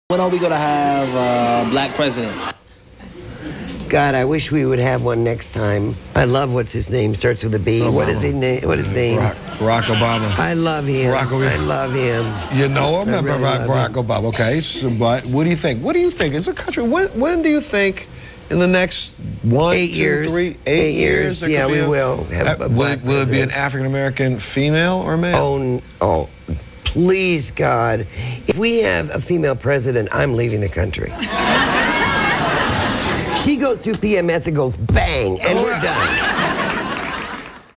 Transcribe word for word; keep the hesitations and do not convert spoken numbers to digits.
When are we going to have a black president? God, I wish we would have one next time. I love what's his name. Starts with a B. Obama. What is his name? What is his name? Barack, Barack Obama. I love him. Barack Obama. I love him. You know him, I really Barack, love Barack Obama. Okay, so, but what do you think? What do you think? As a country, when, when do you think in the next one, Eight two, years. three, eight, Eight years, years? there yeah, could be we a- will have Uh, a will, black it, will it be an president. African American female or male? Oh, n- oh, please, God. If we have a female president, I'm leaving the country. She goes through P M S and goes bang, and we're done.